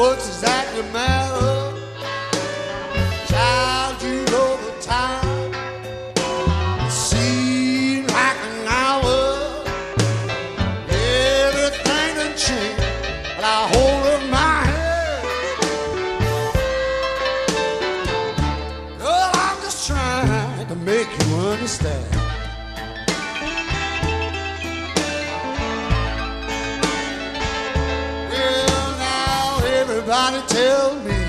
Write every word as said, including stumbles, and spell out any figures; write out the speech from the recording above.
what's exactly matter? Child, you know the time. It seems like an hour. Everything done changed, but I hold up my head. Girl, I'm just trying to make you understand. Well, now everybody tells me